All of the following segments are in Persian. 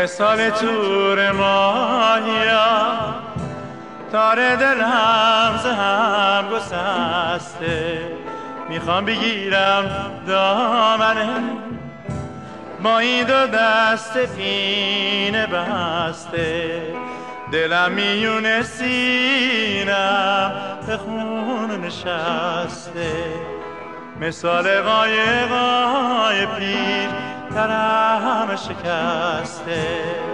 مثال تور ماهیا تار دلم ز هم گسسته، میخوام بگیرم دامنه با این دو دست پینه بسته. دلم میونه سینم به خون نشسته، مثال قایقای پیر ترم شکسته.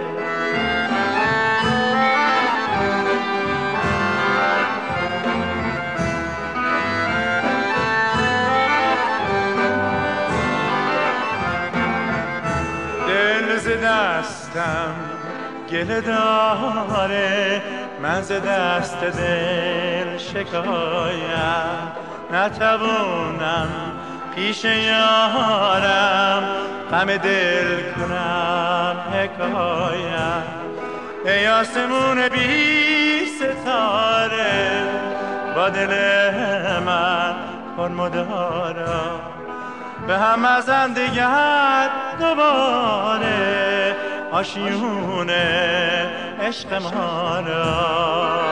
دل ز دستم گله داره، من ز دست دل شکایم نتوانم پیش یارم غم دل کنم حکایم. ای آسمون بی ستاره با دل من پر مدارا، به هم مزن دیگر دوباره آشیونه عشق ما را.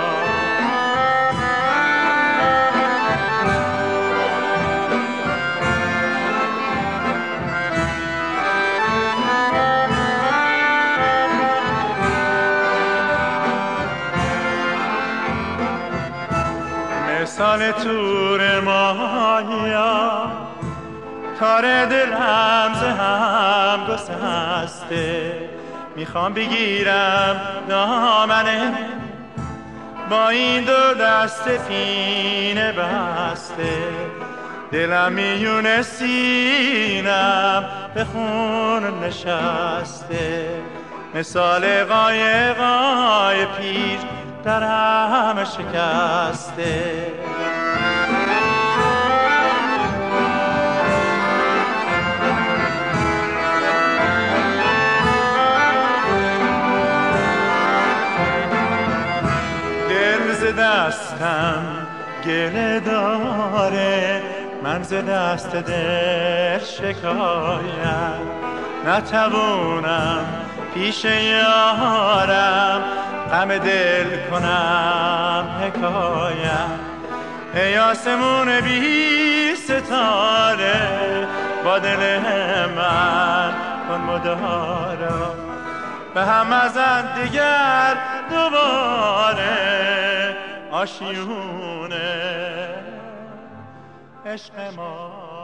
مثال تور ماهیا تار دلم ز هم گسسته، میخوام بگیرم دامنه با این دو دست پینه بسته. دلم میونه سینم به خون نشسته، مثال قایقای پیر درم شکسته. دل ز دستم گله داره، من ز دست دل شکایم نتوانم پیش یارم غم دل کنم حکایم. ای آسمون بی ستاره با دل من کن مدارا، به هم مزن دیگر دوباره آشیونه عشق ما.